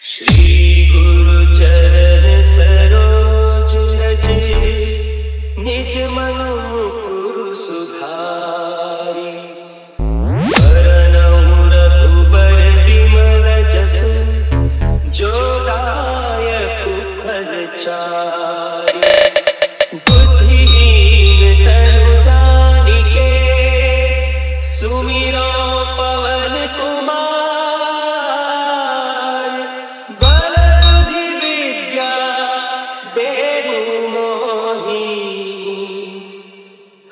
श्री गुरु चरण सरोज रज निज मन मुकुर सुधारि। बरनउँ रघुबर बिमल जसु जो दायक फल चारि। बुद्धिहीन तनु जानिके सुमिरो पवन कुमार। बल बुद्धि विद्या देहु मोहि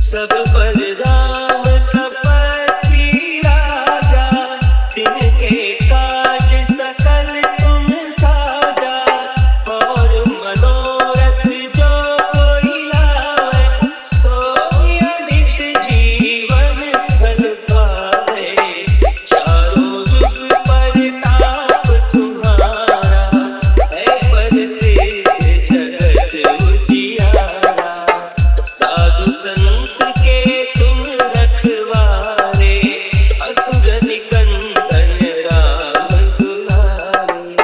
सब पर राम तपस्वी राजा, तिनके काज सकल तुम साजा। और मनोरथ जो कोई लावे, सोई अमित जीवन फल पावे। चारों युग परताप तुम्हारा, है प्रसिद्ध जगत उजियारा। साधु संत के तुम रखवारे, असुर निकंदन राम दुलारे।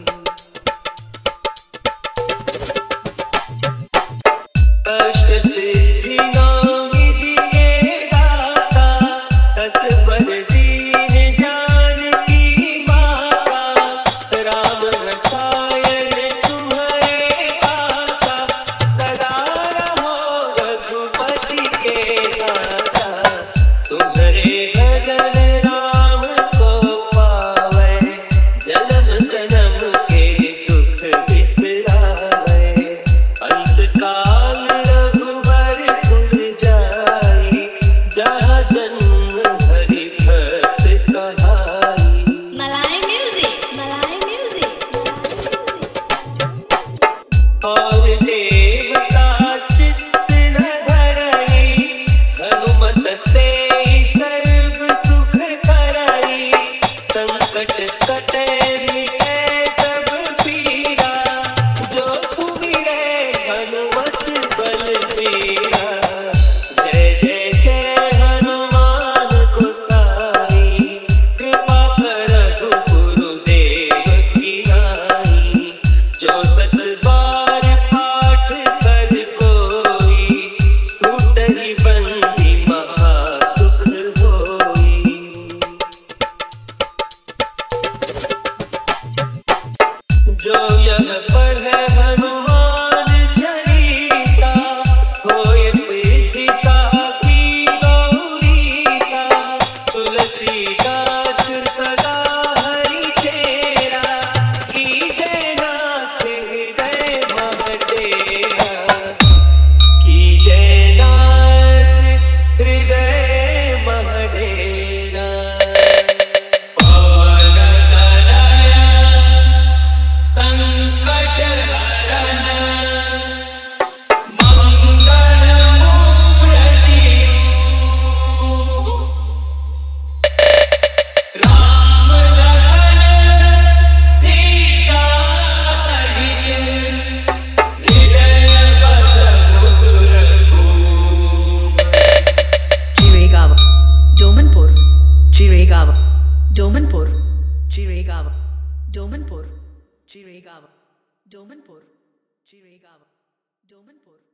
अष्ट सिद्धि नौ निधि के दाता, असबर दीन जानकी माता। राम रसायन तुम्हारे आसा, सदा रहो रघुपति के दासा। तुम्हारे भजन राम को पावे, जन्म जन्म के दुख बिसरावे। अंतकाल रघुबर पुर जाई, जहाँ जन्म हरि भक्त कहाई। मलाई म्यूजिक, मलाई म्यूजिक। और देवता चित्त न धरई, हनुमत से सर्व सुख करई। संकट कटे मिटे सब पीरा, जो सुमिरे हनुमत बलबीरा। जय जय जय हनुमान गोसाई, कृपा करहु गुरुदेव की नाई। जो सत बार पाठ कर कोई, टूटहि बंदी महा सुख होई। जो यह पढ़े हनुमान चालीसा, होय सिद्धि साखी गौरीसा। तुलसीदास सदा हरि चेरा, कीजय नाथ हृदय मह डेरा। कीजय नाथ हृदय मह डेरा। पवन तनय संकट हरन, मंगल मूर्ति रूप। राम लखन सीता सहित, हृदय बसहु सुरभूप। Chiragawa, Domanpur, Chiragawa, Domanpur, Chiragawa, Domanpur, Chiragawa, Domanpur, Chiragawa, Domanpur.